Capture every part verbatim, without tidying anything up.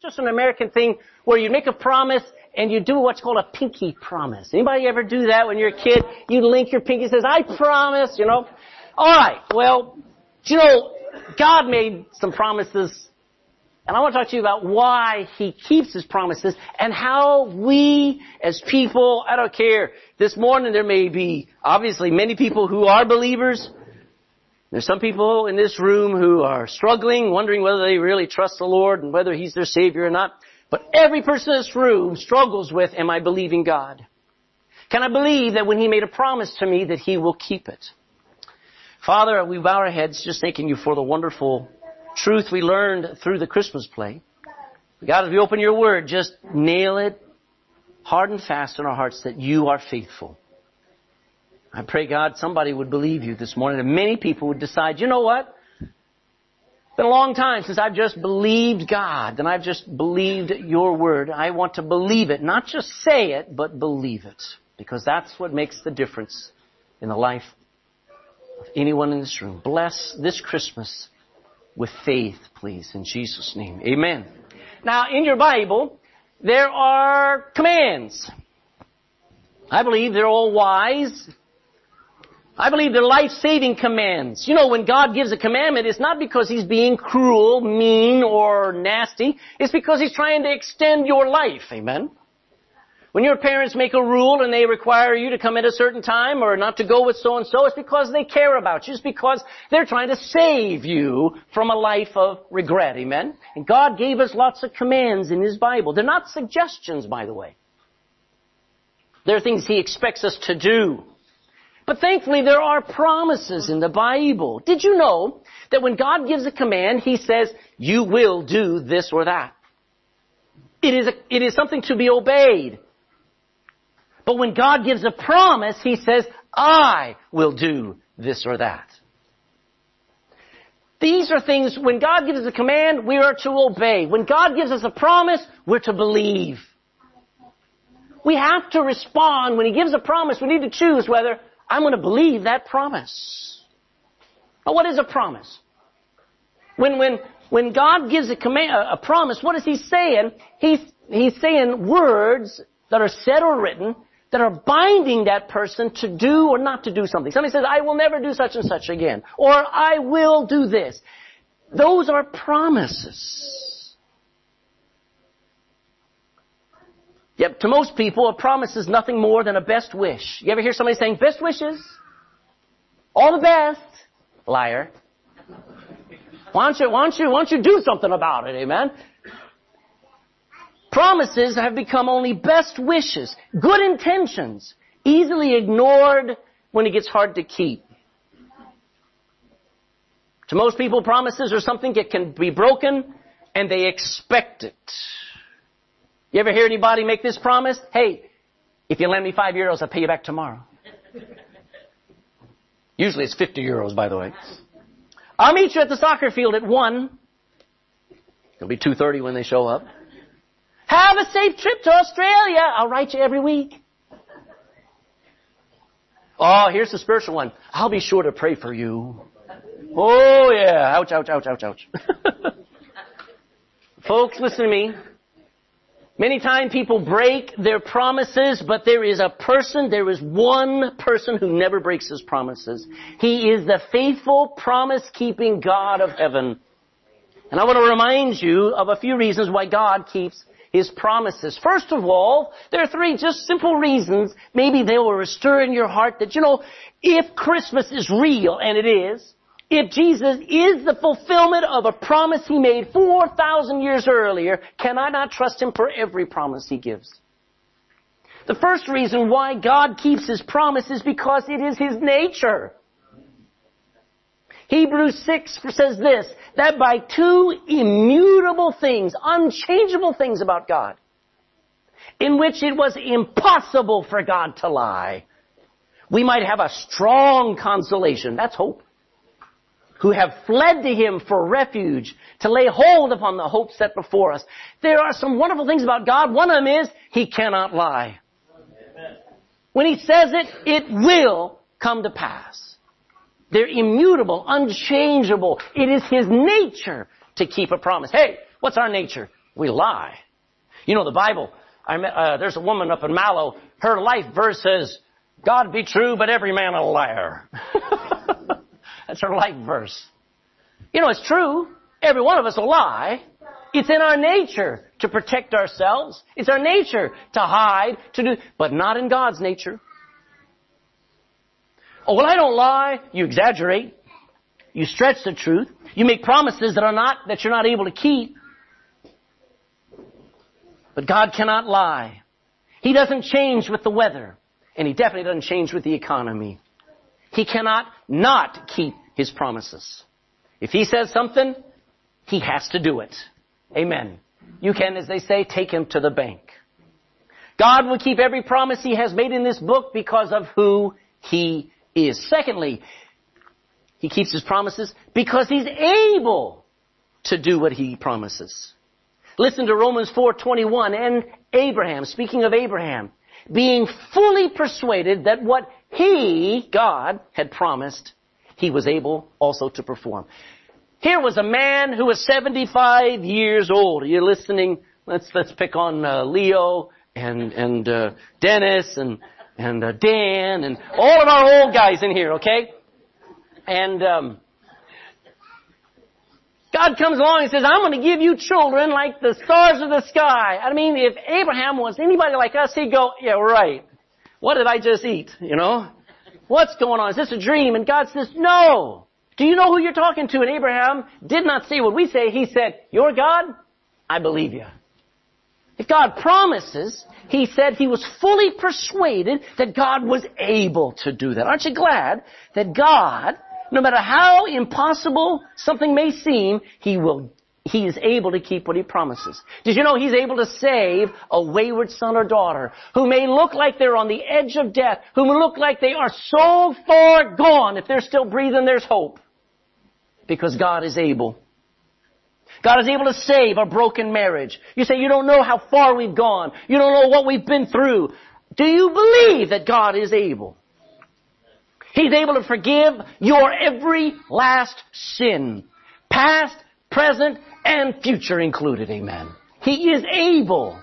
just an American thing where you make a promise and you do what's called a pinky promise. Anybody ever do that when you're a kid? You link your pinky and says, I promise, you know. All right, well, you know, God made some promises, and I want to talk to you about why He keeps His promises and how we as people, I don't care, this morning there may be obviously many people who are believers. There's some people in this room who are struggling, wondering whether they really trust the Lord and whether He's their Savior or not. But every person in this room struggles with, am I believing God? Can I believe that when He made a promise to me that He will keep it? Father, we bow our heads just thanking You for the wonderful truth we learned through the Christmas play. God, as we open Your Word, just nail it hard and fast in our hearts that You are faithful. I pray, God, somebody would believe You this morning, and many people would decide, you know what? It's been a long time since I've just believed God, and I've just believed Your Word. I want to believe it, not just say it, but believe it, because that's what makes the difference in the life of anyone in this room. Bless this Christmas with faith, please, in Jesus' name. Amen. Now, in your Bible, there are commands. I believe they're all wise. I believe they're life-saving commands. You know, when God gives a commandment, it's not because He's being cruel, mean, or nasty. It's because He's trying to extend your life. Amen? When your parents make a rule and they require you to come at a certain time or not to go with so-and-so, it's because they care about you. It's because they're trying to save you from a life of regret. Amen? And God gave us lots of commands in His Bible. They're not suggestions, by the way. They're things He expects us to do. But thankfully, there are promises in the Bible. Did you know that when God gives a command, He says, you will do this or that? It is, a, it is something to be obeyed. But when God gives a promise, He says, I will do this or that. These are things, when God gives us a command, we are to obey. When God gives us a promise, we're to believe. We have to respond. When He gives a promise, we need to choose whether I'm going to believe that promise. Now, what is a promise? When, when, when God gives a command, a promise, what is He saying? He's, He's saying words that are said or written that are binding that person to do or not to do something. Somebody says, I will never do such and such again. Or I will do this. Those are promises. Yet to most people, a promise is nothing more than a best wish. You ever hear somebody saying, best wishes? All the best. Liar. Why don't you, why don't you, why don't you do something about it, amen? Promises have become only best wishes, good intentions, easily ignored when it gets hard to keep. To most people, promises are something that can be broken, and they expect it. You ever hear anybody make this promise? Hey, if you lend me five euros, I'll pay you back tomorrow. Usually it's fifty euros, by the way. I'll meet you at the soccer field at one. It'll be two thirty when they show up. Have a safe trip to Australia. I'll write you every week. Oh, here's the spiritual one. I'll be sure to pray for you. Oh, yeah. Ouch, ouch, ouch, ouch, ouch. Folks, listen to me. Many times people break their promises, but there is a person, there is one person who never breaks His promises. He is the faithful, promise-keeping God of heaven. And I want to remind you of a few reasons why God keeps His promises. First of all, there are three just simple reasons. Maybe they will stir in your heart that, you know, if Christmas is real, and it is, if Jesus is the fulfillment of a promise He made four thousand years earlier, can I not trust Him for every promise He gives? The first reason why God keeps His promise is because it is His nature. Hebrews six says this, that by two immutable things, unchangeable things about God, in which it was impossible for God to lie, we might have a strong consolation. That's hope. Who have fled to Him for refuge, to lay hold upon the hope set before us. There are some wonderful things about God. One of them is, He cannot lie. Amen. When He says it, it will come to pass. They're immutable, unchangeable. It is His nature to keep a promise. Hey, what's our nature? We lie. You know, the Bible, I met, uh, there's a woman up in Mallow, her life verse says, God be true, but every man a liar. That's her life verse. You know, it's true. Every one of us will lie. It's in our nature to protect ourselves. It's our nature to hide, to do, but not in God's nature. Oh, well, I don't lie. You exaggerate. You stretch the truth. You make promises that are not, that you're not able to keep. But God cannot lie. He doesn't change with the weather. And He definitely doesn't change with the economy. He cannot not keep His promises. If He says something, He has to do it. Amen. You can, as they say, take Him to the bank. God will keep every promise He has made in this book because of who He is. Secondly, He keeps His promises because He's able to do what He promises. Listen to Romans four twenty-one. And Abraham, speaking of Abraham, being fully persuaded that what He, God, had promised, He was able also to perform. Here was a man who was seventy-five years old. Are you listening? Let's let's pick on uh, Leo and and uh, Dennis and and uh, Dan and all of our old guys in here, okay? And um, God comes along and says, I'm going to give you children like the stars of the sky. I mean, if Abraham was anybody like us, he'd go, yeah, right. What did I just eat? You know? What's going on? Is this a dream? And God says, no. Do you know who you're talking to? And Abraham did not say what we say. He said, you're God? I believe you. If God promises, he said he was fully persuaded that God was able to do that. Aren't you glad that God, no matter how impossible something may seem, He will, He is able to keep what He promises. Did you know He's able to save a wayward son or daughter who may look like they're on the edge of death, who may look like they are so far gone? If they're still breathing, there's hope. Because God is able. God is able to save a broken marriage. You say, you don't know how far we've gone. You don't know what we've been through. Do you believe that God is able? He's able to forgive your every last sin. Past, present, and future included. Amen. He is able.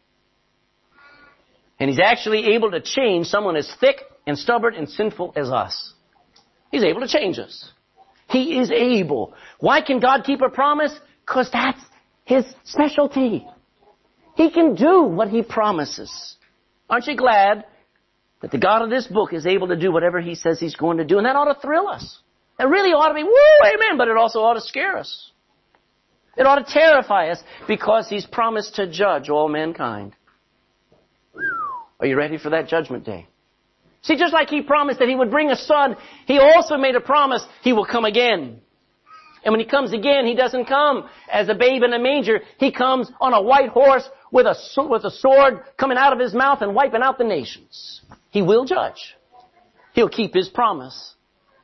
And He's actually able to change someone as thick and stubborn and sinful as us. He's able to change us. He is able. Why can God keep a promise? Because that's His specialty. He can do what He promises. Aren't you glad that the God of this book is able to do whatever He says He's going to do? And that ought to thrill us. It really ought to be, woo, amen, but it also ought to scare us. It ought to terrify us because He's promised to judge all mankind. Are you ready for that judgment day? See, just like He promised that He would bring a son, He also made a promise He will come again. And when He comes again, He doesn't come as a babe in a manger. He comes on a white horse with a, with a sword coming out of His mouth and wiping out the nations. He will judge. He'll keep His promise.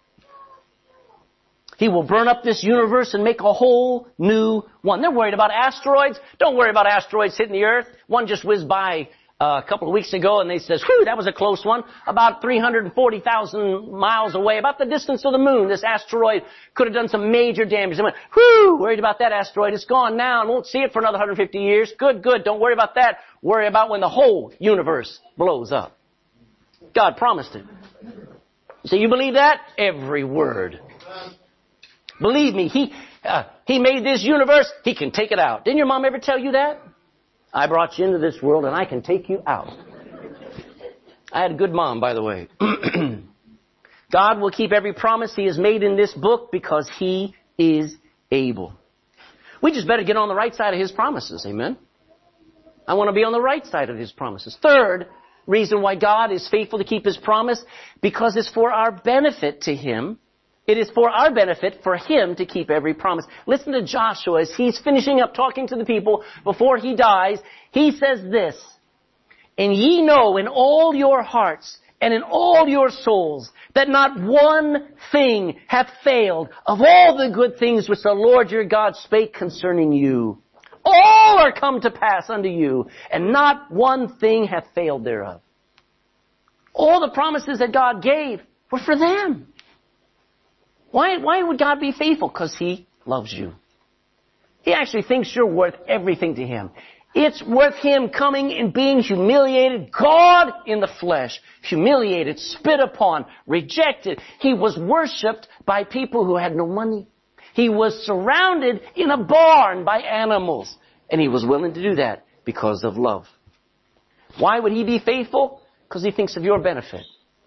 He will burn up this universe and make a whole new one. They're worried about asteroids. Don't worry about asteroids hitting the earth. One just whizzed by Uh, a couple of weeks ago, and they says, whew, that was a close one. About three hundred forty thousand miles away, about the distance of the moon. This asteroid could have done some major damage. They went, whew, worried about that asteroid. It's gone now and won't see it for another one hundred fifty years. Good, good. Don't worry about that. Worry about when the whole universe blows up. God promised it. So you believe that? Every word. Believe me, He, uh, He made this universe. He can take it out. Didn't your mom ever tell you that? I brought you into this world and I can take you out. I had a good mom, by the way. God will keep every promise He has made in this book because He is able. We just better get on the right side of His promises. Amen. I want to be on the right side of His promises. Third reason why God is faithful to keep His promise, because it's for our benefit to Him. It is for our benefit for Him to keep every promise. Listen to Joshua as he's finishing up talking to the people before he dies. He says this, and ye know in all your hearts and in all your souls that not one thing hath failed of all the good things which the Lord your God spake concerning you. All are come to pass unto you, and not one thing hath failed thereof. All the promises that God gave were for them. Why, why would God be faithful? Because He loves you. He actually thinks you're worth everything to him. It's worth him coming and being humiliated, God in the flesh, humiliated, spit upon, rejected. He was worshipped by people who had no money. He was surrounded in a barn by animals. And he was willing to do that because of love. Why would he be faithful? Because he thinks of your benefit.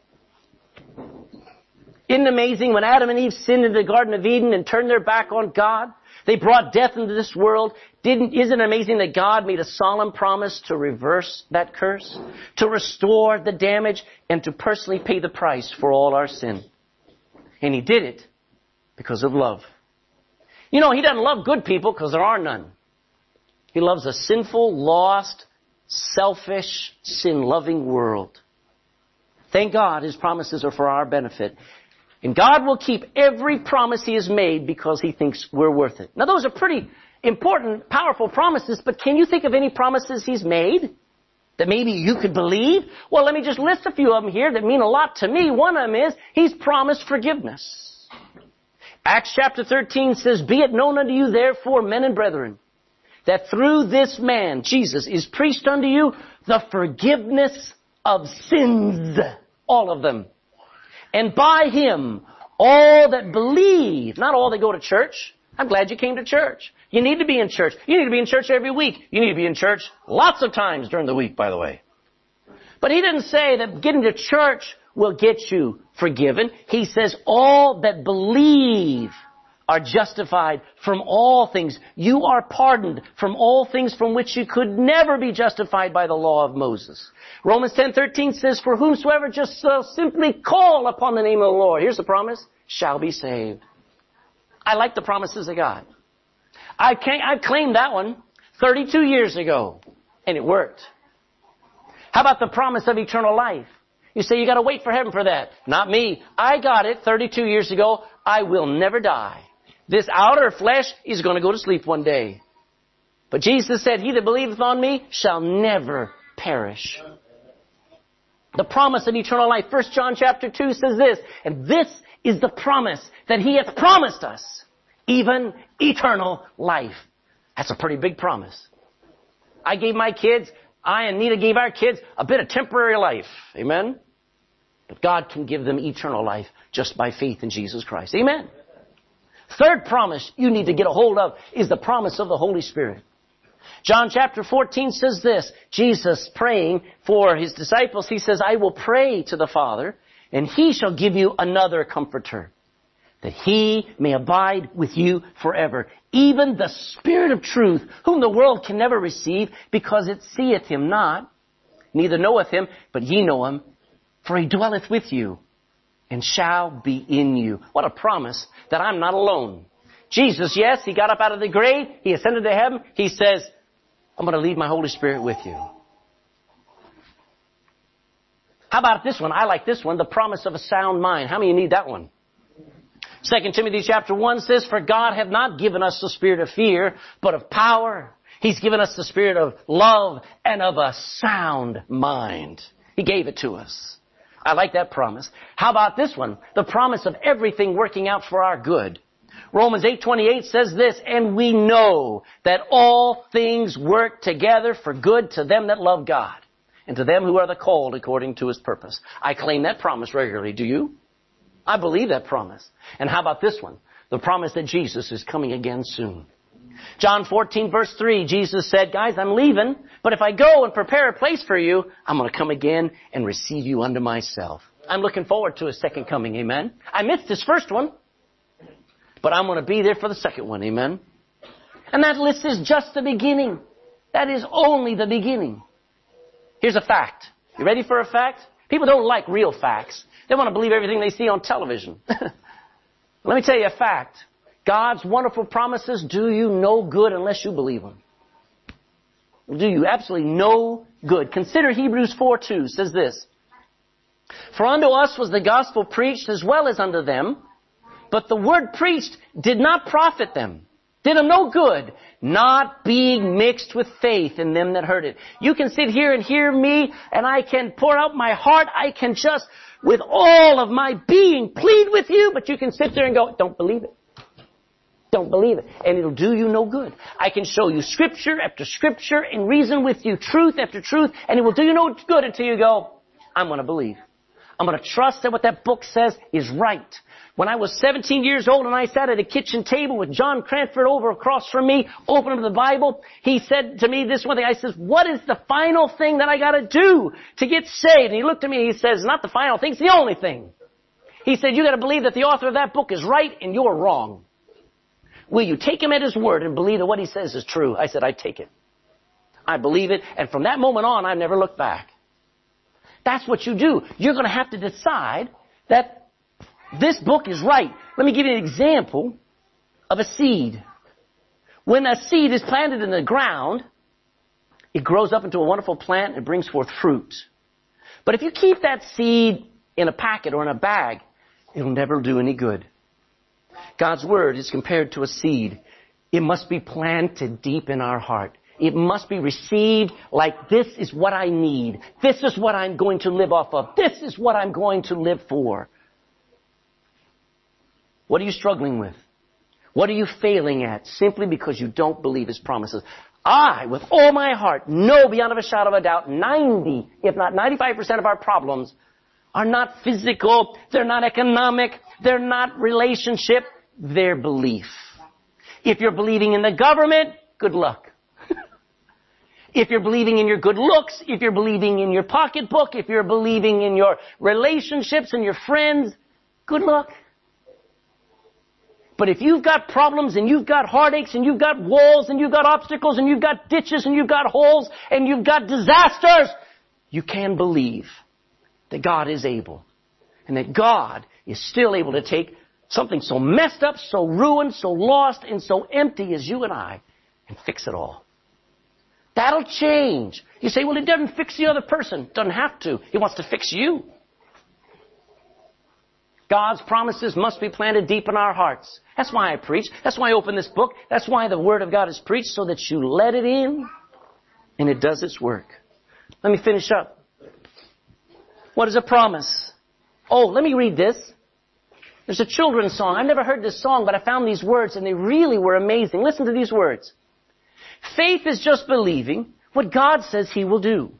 Isn't it amazing when Adam and Eve sinned in the Garden of Eden and turned their back on God? They brought death into this world. Didn't, isn't it amazing that God made a solemn promise to reverse that curse, to restore the damage, and to personally pay the price for all our sin? And he did it because of love. You know, he doesn't love good people because there are none. He loves a sinful, lost, selfish, sin-loving world. Thank God his promises are for our benefit. And God will keep every promise he has made because he thinks we're worth it. Now those are pretty important, powerful promises, but can you think of any promises he's made that maybe you could believe? Well, let me just list a few of them here that mean a lot to me. One of them is he's promised forgiveness. Acts chapter thirteen says, "Be it known unto you therefore, men and brethren, that through this man, Jesus, is preached unto you the forgiveness of sins," all of them. "And by him, all that believe," not all that go to church. I'm glad you came to church. You need to be in church. You need to be in church every week. You need to be in church lots of times during the week, by the way. But he didn't say that getting to church will get you forgiven. He says all that believe are justified from all things. You are pardoned from all things from which you could never be justified by the law of Moses. Romans ten thirteen says, "For whomsoever just uh, simply call upon the name of the Lord," here's the promise, "shall be saved." I like the promises of God. I can't, I've claimed that one thirty-two years ago, and it worked. How about the promise of eternal life? You say you got to wait for heaven for that. Not me. I got it thirty-two years ago. I will never die. This outer flesh is going to go to sleep one day. But Jesus said, "He that believeth on me shall never perish." The promise of eternal life. First John chapter two says this, "And this is the promise that he hath promised us, even eternal life." That's a pretty big promise. I gave my kids, I and Nita gave our kids a bit of temporary life. Amen? But God can give them eternal life just by faith in Jesus Christ. Amen? Third promise you need to get a hold of is the promise of the Holy Spirit. John chapter fourteen says this, Jesus praying for his disciples, he says, "I will pray to the Father, and he shall give you another comforter, that he may abide with you forever. Even the Spirit of truth, whom the world can never receive, because it seeth him not, neither knoweth him, but ye know him, for he dwelleth with you, and shall be in you." What a promise that I'm not alone. Jesus, yes, he got up out of the grave. He ascended to heaven. He says, "I'm going to leave my Holy Spirit with you." How about this one? I like this one, the promise of a sound mind. How many need that one? Second Timothy chapter one says, "For God hath not given us the spirit of fear, but of power. He's given us the spirit of love and of a sound mind." He gave it to us. I like that promise. How about this one? The promise of everything working out for our good. Romans eight twenty-eight says this, "And we know that all things work together for good to them that love God, and to them who are the called according to his purpose." I claim that promise regularly. Do you? I believe that promise. And how about this one? The promise that Jesus is coming again soon. John fourteen verse three, Jesus said, "Guys, I'm leaving, but if I go and prepare a place for you, I'm going to come again and receive you unto myself." I'm looking forward to his second coming. Amen. I missed his first one, but I'm going to be there for the second one. Amen. And that list is just the beginning. That is only the beginning. Here's a fact. You ready for a fact? People don't like real facts. They want to believe everything they see on television. Let me tell you a fact. God's wonderful promises do you no good unless you believe them. Do you absolutely no good. Consider Hebrews four two says this, "For unto us was the gospel preached as well as unto them, but the word preached did not profit them." Did them no good, not being mixed with faith in them that heard it. You can sit here and hear me, and I can pour out my heart. I can just, with all of my being, plead with you, but you can sit there and go, "Don't believe it." Don't believe it. And it'll do you no good. I can show you scripture after scripture and reason with you truth after truth, and it will do you no good until you go, I'm going to believe. I'm going to trust that what that book says is right. When I was seventeen years old and I sat at a kitchen table with John Cranford over across from me, open up the Bible, he said to me this one thing. I says, what is the final thing that I got to do to get saved? And he looked at me and he says, not the final thing, it's the only thing. He said, you got to believe that the author of that book is right and you're wrong. Will you take him at his word and believe that what he says is true? I said, I take it. I believe it. And from that moment on, I've never looked back. That's what you do. You're going to have to decide that this book is right. Let me give you an example of a seed. When a seed is planted in the ground, it grows up into a wonderful plant and brings forth fruit. But if you keep that seed in a packet or in a bag, it'll never do any good. God's word is compared to a seed. It must be planted deep in our heart. It must be received like this is what I need. This is what I'm going to live off of. This is what I'm going to live for. What are you struggling with? What are you failing at simply because you don't believe His promises? I, with all my heart, know beyond a shadow of a doubt, ninety, if not ninety-five percent of our problems are not physical, they're not economic, they're not relationship, they're belief. If you're believing in the government, good luck. If you're believing in your good looks, if you're believing in your pocketbook, if you're believing in your relationships and your friends, good luck. But if you've got problems and you've got heartaches and you've got walls and you've got obstacles and you've got ditches and you've got holes and you've got disasters, you can believe that God is able and that God is still able to take something so messed up, so ruined, so lost, and so empty as you and I and fix it all. That'll change. You say, well, it doesn't fix the other person. It doesn't have to. He wants to fix you. God's promises must be planted deep in our hearts. That's why I preach. That's why I open this book. That's why the Word of God is preached, so that you let it in and it does its work. Let me finish up. What is a promise? Oh, let me read this. There's a children's song. I've never heard this song, but I found these words and they really were amazing. Listen to these words. Faith is just believing what God says He will do.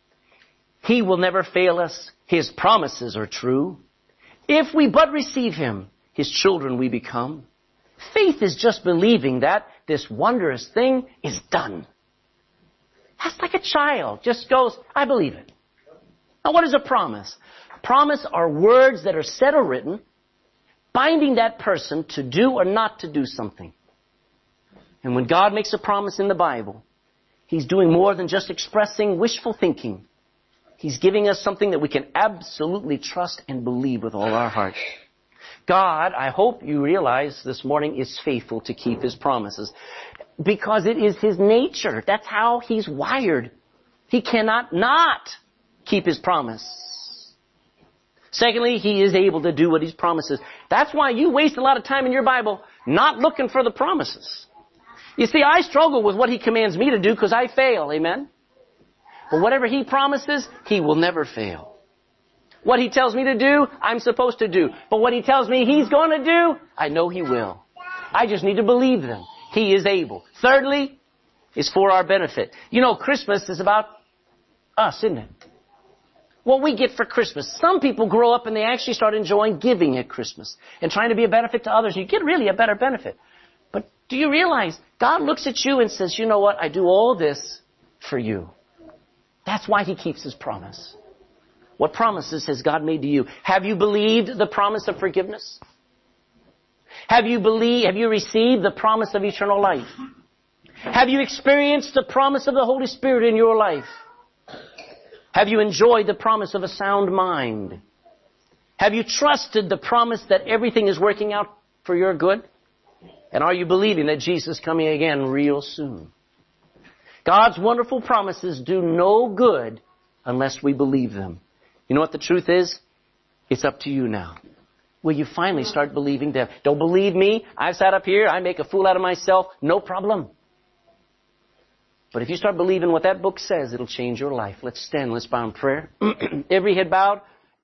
He will never fail us. His promises are true. If we but receive Him, His children we become. Faith is just believing that this wondrous thing is done. That's like a child. Just goes, I believe it. Now what is a promise? Promise are words that are said or written, binding that person to do or not to do something. And when God makes a promise in the Bible, He's doing more than just expressing wishful thinking. He's giving us something that we can absolutely trust and believe with all our heart. God, I hope you realize this morning, is faithful to keep His promises. Because it is His nature. That's how He's wired. He cannot not keep His promise. Secondly, He is able to do what He promises. That's why you waste a lot of time in your Bible not looking for the promises. You see, I struggle with what He commands me to do because I fail. Amen? But whatever He promises, He will never fail. What He tells me to do, I'm supposed to do. But what He tells me He's going to do, I know He will. I just need to believe them. He is able. Thirdly, is for our benefit. You know, Christmas is about us, isn't it? What we get for Christmas. Some people grow up and they actually start enjoying giving at Christmas and trying to be a benefit to others. You get really a better benefit. But do you realize God looks at you and says, you know what? I do all this for you. That's why He keeps His promise. What promises has God made to you? Have you believed the promise of forgiveness? Have you believed, have you received the promise of eternal life? Have you experienced the promise of the Holy Spirit in your life? Have you enjoyed the promise of a sound mind? Have you trusted the promise that everything is working out for your good? And are you believing that Jesus is coming again real soon? God's wonderful promises do no good unless we believe them. You know what the truth is? It's up to you now. Will you finally start believing them? Don't believe me. I've sat up here. I make a fool out of myself. No problem. But if you start believing what that book says, it'll change your life. Let's stand. Let's bow in prayer. Every head bowed,